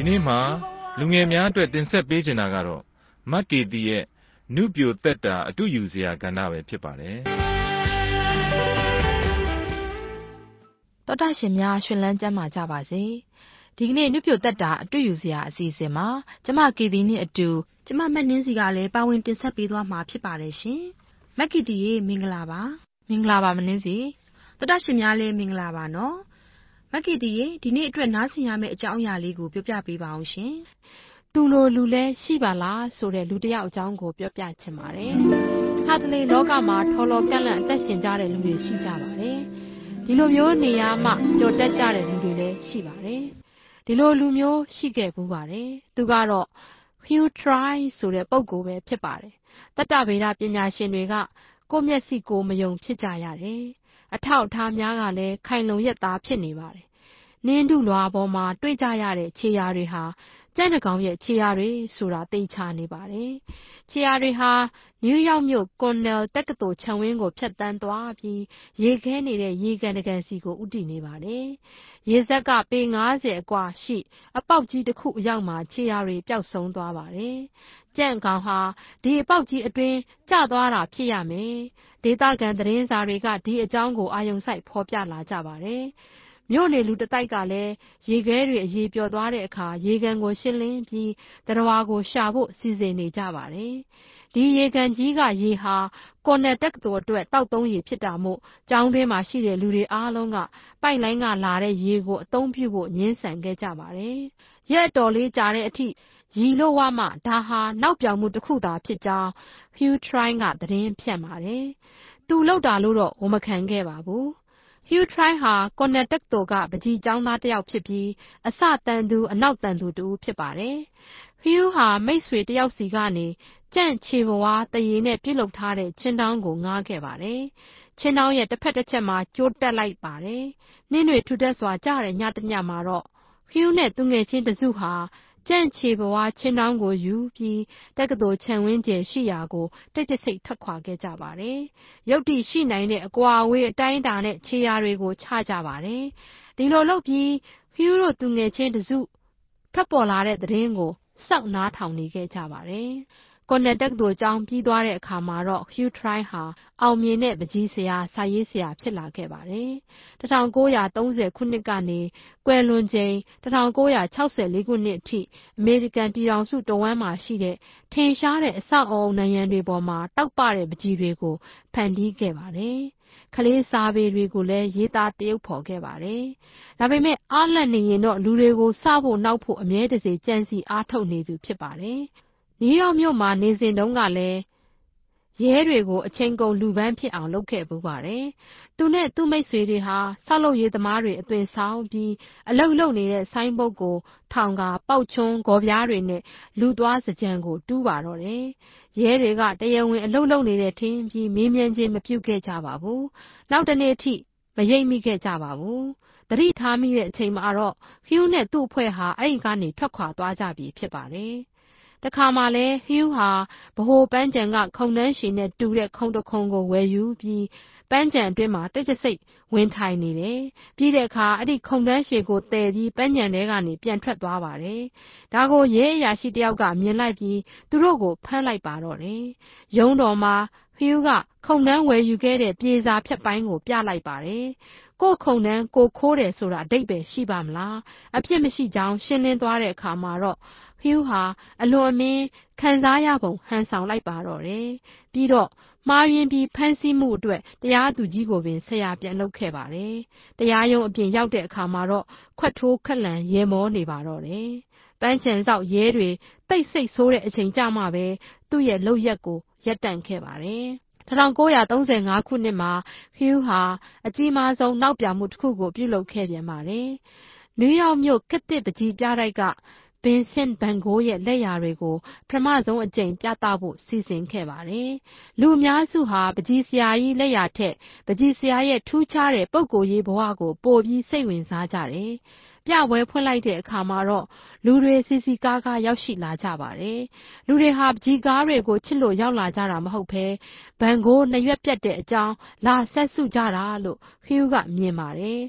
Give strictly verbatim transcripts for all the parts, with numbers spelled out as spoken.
နေ့မှာလူငယ်များအတွက်တင်ဆက်ပေးချင်တာကတော့မတ်ကေတီရဲ့နုပြိုသက်တာအတူယူစရာကဏ္ဍပဲဖြစ်ပါတယ်တော်တာရှင်များရှင်လန်းကျမ်းမာကြပါစေဒီကနေ့နုပြိုသက်တာအတူယူစရာအစီအစဉ်မှာကျမကေတီနဲ့အတူကျမမတ်နှင်းစီကလည်းပါဝင်တင်ဆက်ပေးသွားမှာဖြစ်ပါတယ်ရှင်မတ်ကေတီရေမင်္ဂလာပါမင်္ဂလာပါမနှင်းစီတော်တာရှင်များလည်းမင်္ဂလာပါနော်မက်ကီတီရေဒီနေ့အတွက်နားဆင်ရမယ့်အကြောင်းအရာလေးကိုပြောပြပေးပါအောင်ရှင်။သူလိုလူလဲရှိပါလားဆိုတဲ့လူတစ်ယောက်အကြောင်းကိုပြောပြချင်ပါတယ်။ဟာတလေလောကမှာထော်လော်ကန့်လန့်အသက်ရှင်ကြတဲ့လူတွေရှိကြပါတယ်။ဒီလိုမျိုးနေရာမှကြော်တက်ကြတဲ့လူတွေလည်းရှိပါတယ်။ဒီလိုလူမျိုးရှိခဲ့ဘူးပါတယ်။သူကတော့ Hugh Troy ဆိုတဲ့ပုဂ္ဂိုလ်ပဲဖြစ်ပါတယ်။တတ္တဗေဒပညာရှင်တွေကကိုယ့်မျက်စိကိုမယုံဖြစ်ကြရတယ်။အထောက်အထားများကလည်းခိုင်လုံရက်သားဖြစ်နေပါတယ်။နင်းတုလွာပေါ်မှာတွေ့ကြရတဲ့ခြေရာတွေဟာကြက်တကောင်ရဲ့ခြေရာတွေဆိုတာသိချနေပါတယ်။ခြေရာတွေဟာနယူးယောက်မြို့ကွန်နယ်တက္ကသိုလ်ခြံဝင်းကိုဖြတ်တန်းသွားပြီးရေခဲနေတဲ့ရေကန်တကန်စီကိုဥတည်နေပါတယ်။ရေစက်ကပေငါးဆယ်အကွာရှိအပေါက်ကြီးတစ်ခုအရောက်မှာခြေရာတွေပျောက်ဆုံးသွားပါတယ်။ကြက်ကောင်ဟာဒီအပေါက်ကြီးအတွင်းကျသွားတာဖြစ်ရမယ်။ဒေသခံသတင်းစာတွေကဒီအကြောင်းကိုအာရုံစိုက်ဖော်ပြလာကြပါတယ်။မြို့နေလူတတိုက်ကလည်းရေခဲတွေအရေပျော်သွားတဲ့အခါရေကန်ကိုရှင်းလင်းပြီးတရဝါကိုရှာဖို့စီစဉ်နေကြပါတယ်။ဒီရေကန်ကြီးကရေဟာကော်နယ်တက္ကသိုလ်အတွက်တောက်သုံးရေဖြစ်တာမို့ကျောင်းတွင်းမှာရှိတဲ့လူတွေအားလုံးကပိုက်လိုင်းကလာတဲ့ရေကိုအသုံးပြုဖို့ညှင်းဆန်ခဲ့ကြပါတယ်။ရက်တော်လေးကြာတဲ့အထိရီလို့ဝမှဒါဟာနောက်ပြောင်မှုတစ်ခုသာဖြစ်ကြောင်း Hugh Troy ကသတင်းဖြန့်ပါတယ်။သူလောက်တာလို့တော့ဝန်မခံခဲ့ပါဘူး။ Hugh Troy ဟာကော်နယ်တက္ကသိုလ်ကပကြီးကျောင်းသားတစ်ယောက်ဖြစ်ပြီးအစတန်သူအနောက်တန်သူတူဖြစ်ပါတယ်။ Hugh ဟာမိတ်ဆွေတစ်ယောက်စီကနေကြန့်ချေဘဝတရေနဲ့ပြုလုပ်ထားတဲ့ချင်းတောင်းကိုငားခဲ့ပါတယ်။ချင်းတောင်းရဲ့တစ်ဖက်တစ်ချက်မှာကျိုးတက်လိုက်ပါတယ်။နှင်းတွေထူထပ်စွာကြတဲ့ညတစ်ညမှာတော့ Hugh နဲ့သူငယ်ချင်းတစုဟာကြန့်ချေဘဝချင်းတောင်းကိုယူပြီးတက္ကသိုလ်ခြံဝင်းကျယ်ရှိရာကိုတိတ်တဆိတ်ထွက်ခွာခဲ့ကြပါတယ်။ရုပ်တိရှိနိုင်တဲ့အကွာအဝေးအတိုင်းအတာနဲ့ခြေရာတွေကိုချကြပါတယ်။ဒီလိုလုပ်ပြီး Hugh တို့သူငယ်ချင်းတစုထွက်ပေါ်လာတဲ့သတင်းကိုစောင့်နားထောင်နေခဲ့ကြပါတယ်။ကော်နယ်တက္ကသိုလ်ကျောင်းပြီးသွားတဲ့အခါမှာတော့ Hugh Troy ဟာအောင်မြင်တဲ့ပကြီးဆရာစာရေးဆရာဖြစ်လာခဲ့ပါတယ်။တစ်ထောင်ကိုးရာသုံးဆယ်ခုနှစ်ကနေကွယ်လွန်ချိန်တစ်ထောင်ကိုးရာခြောက်ဆယ်လေးခုနှစ်အထိအမေရိကန်ပြည်ထောင်စုတဝန်းမှာရှိတဲ့ထင်ရှားတဲ့အဆောက်အအုံနံရံတွေပေါ်မှာတောက်ပတဲ့ပကြီးတွေကိုဖန်တီးခဲ့ပါတယ်။ကလေးစာပေတွေကိုလည်းရေးသားတရုပ်ဖော်ခဲ့ပါတယ်။ဒါပေမဲ့အားလတ်နေရင်တော့လူတွေကိုစဖို့နောက်ဖို့အမြဲတစေကြံစီအားထုတ်နေသူဖြစ်ပါတယ်။နယူးယောက်မြို့မှာနေစဉ်တုန်းကလည်းရဲတွေကိုအချိန်ကုန်လူပန်းဖြစ်အောင်လုပ်ခဲ့ပူပါတယ်။သူနဲ့သူ့မိတ်ဆွေတွေဟာဆောက်လုပ်ရေးသမားတွေအသွင်ဆောင်ပြီးအလုတ်လုတ်နေတဲ့ဆိုင်းဘုတ်ကိုထောင်ကာပေါက်ချွန်းဂေါ်ပြားတွေနဲ့လူသွားစကြံကိုတူးပါတော့တယ်။ရဲတွေကတရားဝင်အလုတ်လုတ်နေတဲ့ထင်းပြီးမေးမြန်းခြင်းမပြုခဲ့ကြပါဘူး။နောက်တနေ့အထိမရိပ်မိခဲ့ကြပါဘူး။သတိထားမိတဲ့အချိန်မှာတော့ Hugh နဲ့သူ့အဖွဲ့ဟာအဲ့ဒီကနေထွက်ခွာသွားကြပြီဖြစ်ပါတယ်။တခါမှလည်း Hugh ဟာဗဟိုပန်းခြံကခုံနှန်းရှည်နဲ့တူတဲ့ခုံတစ်ခုံကိုဝယ်ယူပြီးပန်းခြံအတွင်းမှာတိတ်တဆိတ်ဝင်ထိုင်နေတယ်။ပြီးတဲ့အခါအဲ့ဒီခုံနှန်းရှည်ကိုတည်ပြီးပန်းခြံထဲကနေပြန်ထွက်သွားပါတယ်။ဒါကိုရဲအရာရှိတယောက်ကမြင်လိုက်ပြီးသူတို့ကိုဖမ်းလိုက်ပါတော့တယ်။ရုံးတော်မှာ Hugh ကခုံနှန်းဝယ်ယူခဲ့တဲ့ပြေစာဖြတ်ပိုင်းကိုပြလိုက်ပါတယ်။ကိုခုံနှန်းကိုခိုးတယ်ဆိုတာအဓိပ္ပာယ်ရှိပါမလားအဖြစ်မရှိကြောင်းရှင်းလင်းသွားတဲ့အခါမှာတော့Hugh ဟာအလွန်အမင်းခံစားရပုံဟန်ဆောင်လိုက်ပါတော့တယ်။ပြီးတော့မှားယွင်းပြီးဖမ်းဆီးမှုအတွက်တရားသူကြီးကိုပင်ဆရာပြန်လုပ်ခဲ့ပါတယ်။တရားရုံးအပြင်ရောက်တဲ့အခါမှာတော့ခွက်ထိုးခက်လန်ရေမောနေပါတော့တယ်။ပန်းချံဆောက်ရဲတွေတိတ်ဆိတ်ဆိုးတဲ့အချိန်ကြမှပဲသူ့ရဲ့လုပ်ရက်ကိုရပ်တန့်ခဲ့ပါတယ်။တစ်ထောင်ကိုးရာသုံးဆယ်ငါးခုနှစ်မှာ Hugh ဟာအကြီးမားဆုံးနောက်ပြောင်မှုတစ်ခုကိုပြုလုပ်ခဲ့ပြန်ပါတယ်။နယူးယောက်မြို့ခေတ်သစ်ပကြီးပြတိုက်ကVincent van Goghရဲ့လက်ရာတွေကိုပထမဆုံးအကြိမ်ပြသဖို့စီစဉ်ခဲ့ပါတယ်။လူအများစုဟာပကြီးဆရာကြီးလက်ရာထက်ပကြီးဆရာရဲ့ထူးခြားတဲ့ပုဂ္ဂိုလ်ရေးဘဝကိုပိုပြီးစိတ်ဝင်စားကြတယ်။ပြပွဲဖွင့်လိုက်တဲ့အခါမှာတော့လူတွေစီစီကားကားရောက်ရှိလာကြပါတယ်။လူတွေဟာပကြီးကားတွေကိုချစ်လို့ရောက်လာကြတာမဟုတ်ဘဲဗန်ဂိုးနှစ်ရွက်ပြတ်တဲ့အကြောင်းလာဆက်စုကြတာလို့Hughကမြင်ပါတယ်။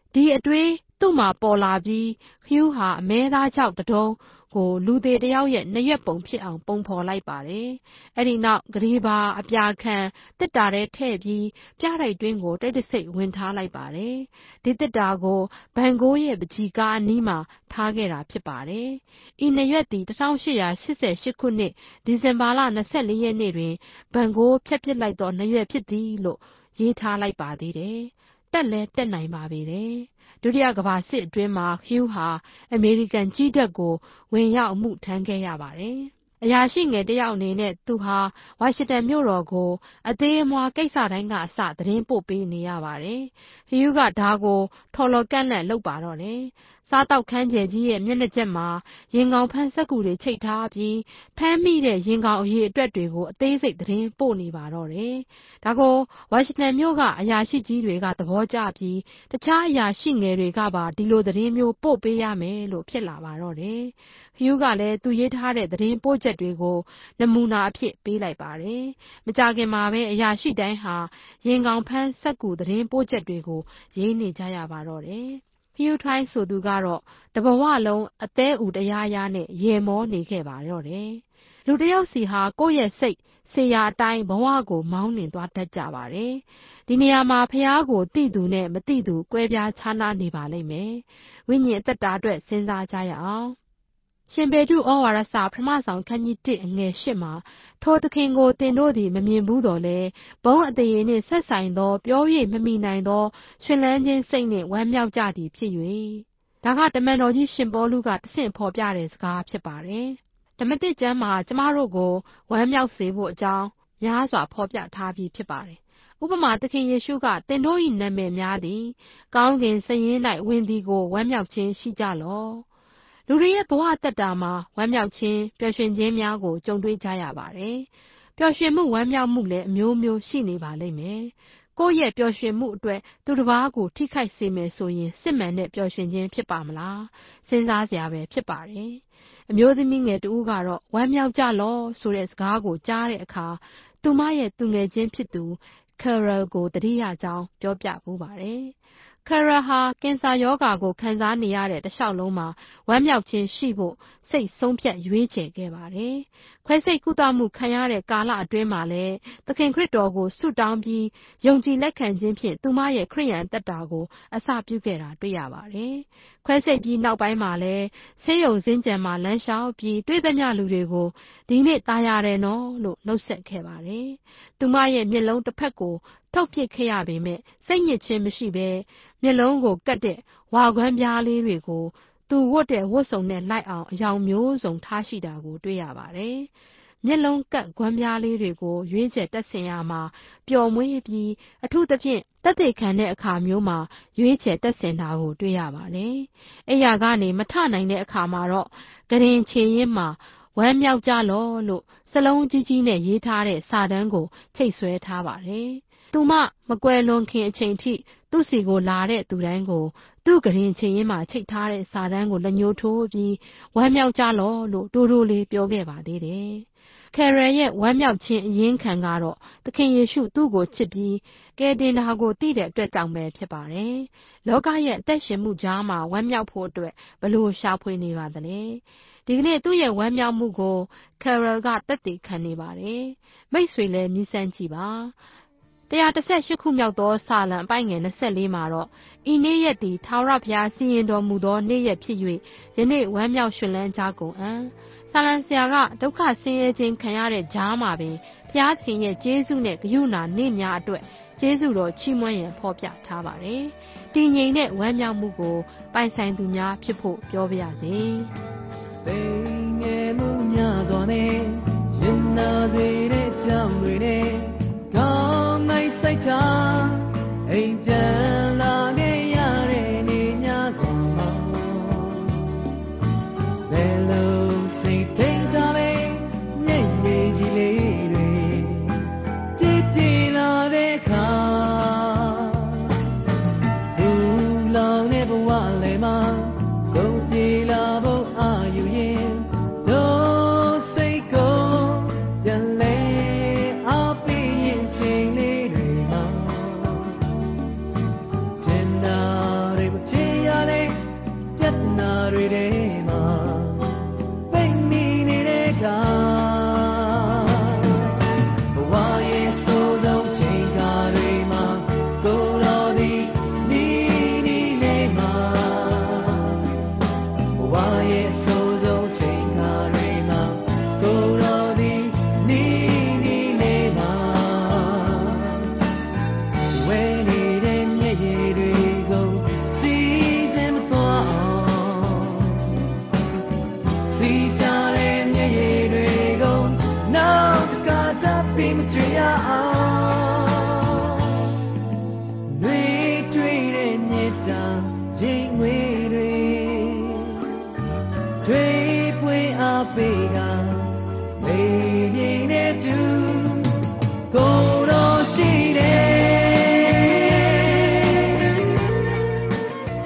ဒီအတွေးသူ့မှာပေါ်လာပြီးခရူးဟာအမဲသားကြောက်တတုံးကိုလူသေးတယောက်ရဲ့နှစ်ရွက်ပုံဖြစ်အောင်ပုံဖော်လိုက်ပါတယ်။အဲ့ဒီနောက်ဂရီပါအပြာခံတစ်တာထဲထည့်ပြီးပြတိုက်တွင်းကိုတိတ်တဆိတ်ဝင်ထားလိုက်ပါတယ်။ဒီတစ်တာကိုဘန်ကိုးရဲ့ပကြီးကားအနီးမှာထားခဲ့တာဖြစ်ပါတယ်။ဤနှစ်ရွက်သည်တစ်ထောင်ရှစ်ရာရှစ်ဆယ်ရှစ်ခုနှစ်ဒီဇင်ဘာလ၂၄ရက်နေ့တွင်ဘန်ကိုးဖျက်ပစ်လိုက်သောနှစ်ရွက်ဖြစ်သည်လို့ရေးထားလိုက်ပါသေးတယ်။တက်လဲတက်နိုင်ပါပေတယ်။ဒုတိယကမ္ဘာစစ်အတွင်းမှာခရူးဟာအမေရိကန်ကြီးတပ်ကိုဝင်ရောက်မှုထမ်းခဲ့ရပါတယ်။အရာရှိငယ်တယောက်အနေနဲ့သူဟာဝါရှင်တန်မြို့တော်ကိုအသေးအမွှားကိစ္စတိုင်းကအစသတင်းပို့ပေးနေရပါတယ်။ခရူးကဒါကိုထော်လော်ကန့်လန့်လုပ်ပါတော့တယ်။စားတောက်ခန်းကျယ်ကြီးရဲ့မျက်နှာချက်မှာရင်ကောင်ဖမ်းစက်ကူတွေချိတ်ထားပြီးဖမ်းမိတဲ့ရင်ကောင်အရေးအတွက်တွေကိုအသေးစိတ်သတင်းပို့နေပါတော့တယ်။ဒါကိုဝါရှင်တန်မြို့ကအရာရှိကြီးတွေကသဘောကျပြီးတခြားအရာရှိငယ်တွေကပါဒီလိုသတင်းမျိုးပို့ပေးရမယ်လို့ဖြစ်လာပါတော့တယ်။ခရူးကလည်းသူရေးထားတဲ့သတင်းပို့ချက်တွေကိုနမူနာအဖြစ်ပေးလိုက်ပါတယ်။မကြခင်မှာပဲအရာရှိတိုင်းဟာရင်ကောင်ဖမ်းစက်ကူသတင်းပို့ချက်တွေကိုရေးနေကြရပါတော့တယ်။ခရူးထိုင်းဆိုသူကတော့တဘဝလုံးအသေးအူတရားရနဲ့ရေမောနေခဲ့ပါတော့တယ်။လူတယောက်စီဟာကိုယ့်ရဲ့စိတ်စေရာအတိုင်းဘဝကိုမောင်းနှင်သွားတတ်ကြပါတယ်။ဒီနေရာမှာဖះကိုသိသူနဲ့မသိသူကွဲပြားခြားနားနေပါလိမ့်မယ်။ဝိညာဉ်အသက်တာအတွက်စဉ်းစားကြရအောင်။ရှင်ပေတုဩဝါဒစာပထမဆောင်ခန်းကြီးတစ်အငယ်ရှစ်မှာထိုသခင်ကိုသင်တို့သည်မမြင်ဘူးတော်လဲဘုံအသေးနှင့်ဆက်ဆိုင်သောပြော၍မမိနိုင်သောရှင်လန်းခြင်းစိတ်နှင့်ဝမ်းမြောက်ကြသည်ဖြစ်၍ဒါကတမန်တော်ကြီးရှင်ပေါလုကတဆင့်ဖော်ပြတဲ့စကားဖြစ်ပါတယ်။ဓမ္မသစ်ကျမ်းမှာကျမတို့ကိုဝမ်းမြောက်စေဖို့အကြောင်းများစွာဖော်ပြထားပြီးဖြစ်ပါတယ်။ဥပမာသခင်ယေရှုကသင်တို့၏နာမည်များသည်ကောင်းကင်စရင်၌ဝင်သည်ကိုဝမ်းမြောက်ခြင်းရှိကြလော့။လူတွေရဲ့ဘဝတက်တာမှာဝမ်းမြောက်ခြင်းပျော်ရွှင်ခြင်းများကိုကြုံတွေ့ကြရပါတယ်။ပျော်ရွှင်မှုဝမ်းမြောက်မှုလည်းအမျိုးမျိုးရှိနေပါလိမ့်မယ်။ကိုယ့်ရဲ့ပျော်ရွှင်မှုအတွက်သူတစ်ပါးကိုထိခိုက်စေမယ်ဆိုရင်စစ်မှန်တဲ့ပျော်ရွှင်ခြင်းဖြစ်ပါမလားစဉ်းစားစရာပဲဖြစ်ပါတယ်။အမျိုးသမီးငယ်တဦးကတော့ဝမ်းမြောက်ကြလော့ဆိုတဲ့စကားကိုကြားတဲ့အခါသူမရဲ့သူငယ်ချင်းဖြစ်သူကယ်ရယ်ကိုတတိယကြောင်းပြောပြပူးပါတယ်။ကယ်ရယ်ဟာကင်ဆာရောဂါကိုခံစားနေရတဲ့တစ်လျှောက်လုံးမှာဝမ်းမြောက်ခြင်းရှိဖို့စိတ်ဆုံးဖြတ်ရွေးချယ်ခဲ့ပါတယ်။ခွဲစိတ်ကုသမှုခံရတဲ့ကာလအတွင်းမှာလည်းသခင်ခရစ်တော်ကိုဆုတောင်းပြီးယုံကြည်လက်ခံခြင်းဖြင့်သူမရဲ့ခရိယန်သက်တာကိုအစပြုခဲ့တာတွေ့ရပါတယ်။ခွဲစိတ်ပြီးနောက်ပိုင်းမှာလည်းဆေးရုံစင်းကြံမှာလမ်းလျှောက်ပြီးတွေ့သမျှလူတွေကိုဒီနေ့ตายရတယ်နော်လို့နှုတ်ဆက်ခဲ့ပါတယ်။သူမရဲ့မျက်လုံးတစ်ဖက်ကိုထုတ်ပစ်ခဲ့ရပေမဲ့စိတ်ညစ်ခြင်းမရှိဘဲမျက်လုံးကိုကတ်တဲ့ဝါခွမ်းပြားလေးတွေကိုသူဝတ်တဲ့ဝတ်စုံနဲ့လိုက်အောင်အယောင်မျိုးစုံထားရှိတာကိုတွေ့ရပါတယ်။မျက်လုံးကတ်ခွမ်းပြားလေးတွေကိုရွေးချယ်တက်ဆင်ရမှာပျော်မွေးပြီးအထူးသဖြင့်တက်သေးခံတဲ့အခါမျိုးမှာရွေးချယ်တက်ဆင်တာကိုတွေ့ရပါတယ်။အဲ့ရကနေမထနိုင်တဲ့အခါမှာတော့ကရင်ချေရင်မှာဝမ်းမြောက်ကြလော့လို့စလုံးကြီးကြီးနဲ့ရေးထားတဲ့စာတန်းကိုချိတ်ဆွဲထားပါတယ်။သူမမကွယ်လွန်ခင်အချိန်ထိသူ့စီကိုလာတဲ့သူတိုင်းကိုသူ့ကရင်ချေရင်မှာချိတ်ထားတဲ့စာတန်းကိုလက်ညှိုးထိုးပြီးဝမ်းမြောက်ကြလော့လို့တိုးတိုးလေးပြောခဲ့ပါသေးတယ်။ကယ်ရယ်ရဲ့ဝမ်းမြောက်ခြင်းအရင်းခံကတော့သခင်ယေရှုသူ့ကိုချစ်ပြီးကယ်တင်တာကိုသိတဲ့အတွက်ကြောင့်ပဲဖြစ်ပါတယ်။လောကရဲ့အသက်ရှင်မှုကြားမှာဝမ်းမြောက်ဖို့အတွက်ဘလို့ရှာဖွေနေပါသလဲ။ဒီကနေ့သူ့ရဲ့ဝမ်းမြောက်မှုကိုကယ်ရယ်ကသက်သေခံနေပါတယ်။မိတ်ဆွေလည်းမြည်ဆန်းကြည့်ပါ။တရားတစ်ဆက်ရှစ်ခုမြောက်သောစာလံအပိုင်ငယ်၂၄မှာတော့ဤနေ့ရက်သည်ထာဝရဘုရားစီရင်တော်မူသောနေ့ရက်ဖြစ်၍ယနေ့ဝမ်းမြောက်ရွှင်လန်းကြကုန်အံ့စာလံဆရာကဒုက္ခဆင်းရဲခြင်းခံရတဲ့ကြားမှာပင်ဘုရားသခင်ရဲ့ကျေးဇူးနဲ့ဂရုဏာနေ့များအတွက်ကျေးဇူးတော်ချီးမွမ်းရန်ဖော်ပြထားပါတယ်။တည်ငြိမ်တဲ့ဝမ်းမြောက်မှုကိုပိုင်ဆိုင်သူများဖြစ်ဖို့ပြောပါရစေ။ပိန်ငယ်မှုများစွာနဲ့ရင်နာစေ